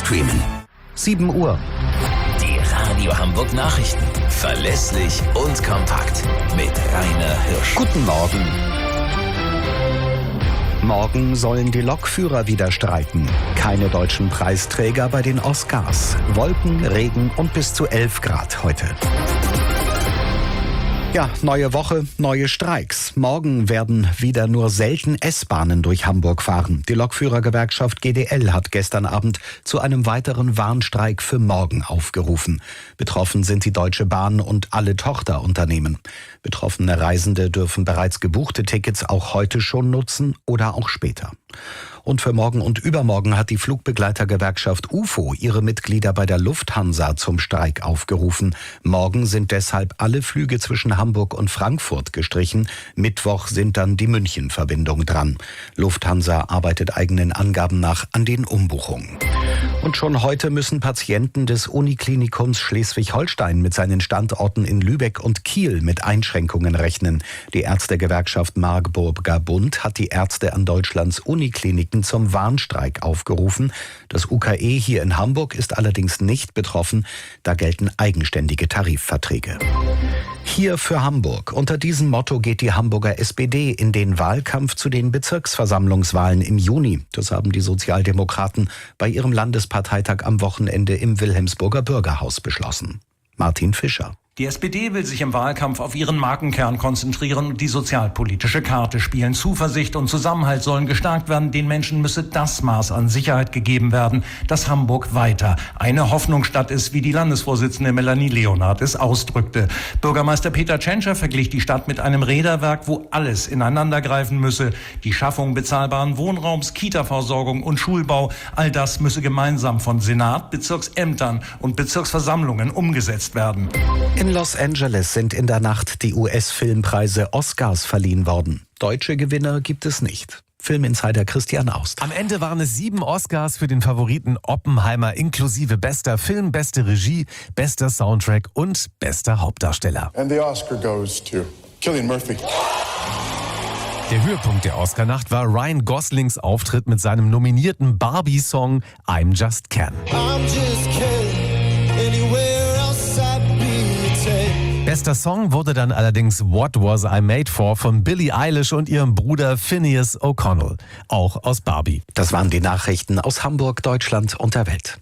streamen. 7 Uhr. Die Radio Hamburg Nachrichten. Verlässlich und kompakt. Mit Rainer Hirsch. Guten Morgen. Morgen sollen die Lokführer wieder streiken. Keine deutschen Preisträger bei den Oscars. Wolken, Regen und bis zu 11 Grad heute. Ja, neue Woche, neue Streiks. Morgen werden wieder nur selten S-Bahnen durch Hamburg fahren. Die Lokführergewerkschaft GDL hat gestern Abend zu einem weiteren Warnstreik für morgen aufgerufen. Betroffen sind die Deutsche Bahn und alle Tochterunternehmen. Betroffene Reisende dürfen bereits gebuchte Tickets auch heute schon nutzen oder auch später. Und für morgen und übermorgen hat die Flugbegleitergewerkschaft UFO ihre Mitglieder bei der Lufthansa zum Streik aufgerufen. Morgen sind deshalb alle Flüge zwischen Hamburg und Frankfurt gestrichen. Mittwoch sind dann die München-Verbindung dran. Lufthansa arbeitet eigenen Angaben nach an den Umbuchungen. Und schon heute müssen Patienten des Uniklinikums Schleswig-Holstein mit seinen Standorten in Lübeck und Kiel mit Einschränkungen rechnen. Die Ärztegewerkschaft Marburger Bund hat die Ärzte an Deutschlands Unikliniken zum Warnstreik aufgerufen. Das UKE hier in Hamburg ist allerdings nicht betroffen, da gelten eigenständige Tarifverträge. Hier für Hamburg. Unter diesem Motto geht die Hamburger SPD in den Wahlkampf zu den Bezirksversammlungswahlen im Juni. Das haben die Sozialdemokraten bei ihrem Landesparteitag am Wochenende im Wilhelmsburger Bürgerhaus beschlossen. Martin Fischer. Die SPD will sich im Wahlkampf auf ihren Markenkern konzentrieren und die sozialpolitische Karte spielen. Zuversicht und Zusammenhalt sollen gestärkt werden. Den Menschen müsse das Maß an Sicherheit gegeben werden, dass Hamburg weiter eine Hoffnungsstadt ist, wie die Landesvorsitzende Melanie Leonhardt es ausdrückte. Bürgermeister Peter Tschentscher verglich die Stadt mit einem Räderwerk, wo alles ineinandergreifen müsse. Die Schaffung bezahlbaren Wohnraums, Kita-Versorgung und Schulbau, all das müsse gemeinsam von Senat, Bezirksämtern und Bezirksversammlungen umgesetzt werden. In Los Angeles sind in der Nacht die US-Filmpreise Oscars verliehen worden. Deutsche Gewinner gibt es nicht. Filminsider Christian Aust. Am Ende waren es 7 Oscars für den Favoriten Oppenheimer inklusive bester Film, beste Regie, bester Soundtrack und bester Hauptdarsteller. And the Oscar goes to Cillian Murphy. Der Höhepunkt der Oscarnacht war Ryan Goslings Auftritt mit seinem nominierten Barbie-Song I'm Just Ken. Bester Song wurde dann allerdings What Was I Made For von Billie Eilish und ihrem Bruder Phineas O'Connell, auch aus Barbie. Das waren die Nachrichten aus Hamburg, Deutschland und der Welt.